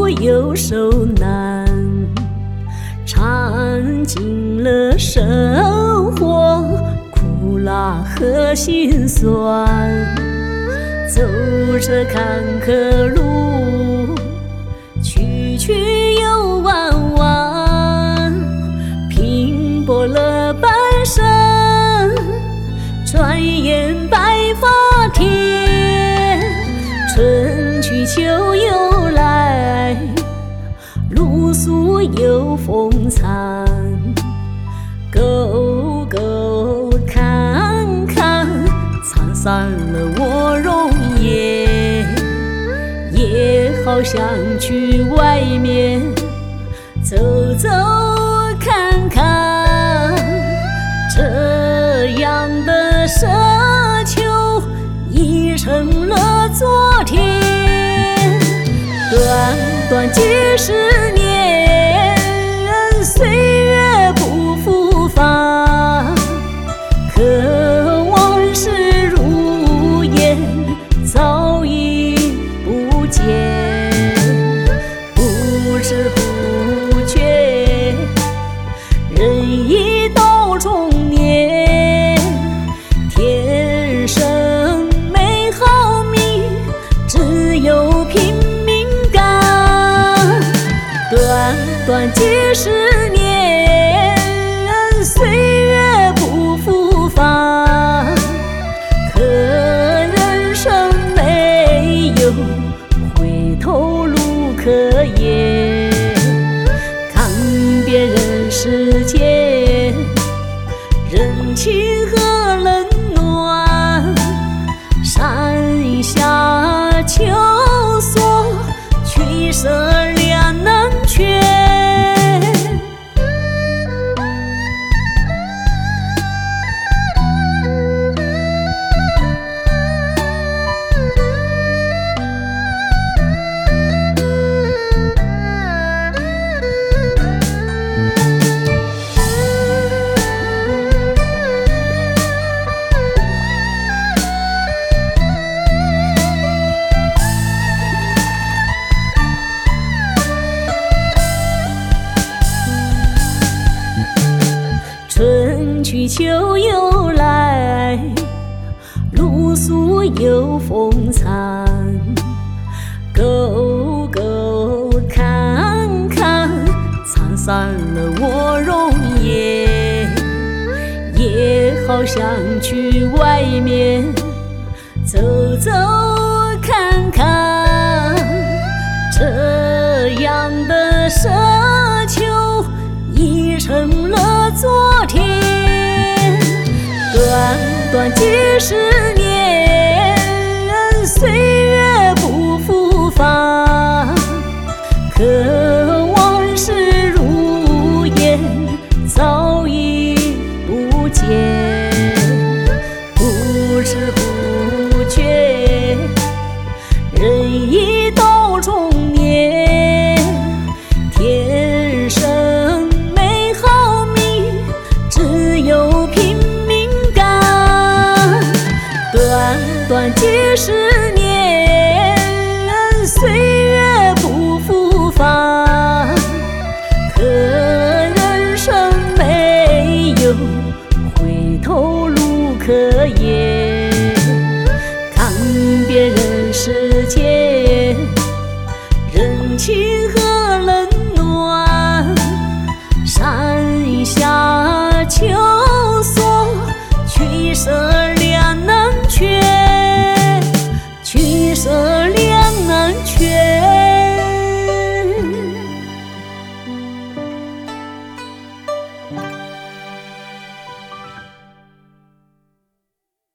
苦又受难，尝尽了生活苦辣和辛酸，走着坎坷路，曲曲又弯弯，拼搏了半生，转眼白发天。春去秋又来，露宿又风残，沟沟坎坎，沧桑了我容颜。也好想去外面走走看看，这样的奢求已成了昨天。短短几十年，岁月不复返，可往事如烟，早已不见。不知不觉，人已到中年，天生美好命，只有拼命干。短短几十年，岁月不复返，可人生没有回头路可言。看遍人世间，人情和冷暖，山下求索，取舍两难全。春去秋又来，露宿又风残，沟沟坎坎，沧桑了我容颜。也好想去外面走走看看，这样的奢求已成了昨天。短短几十年，岁月不复返，可往事如烟，早已不见。不知不觉，人已到中年，天生美好命，只有拼命干。短短几十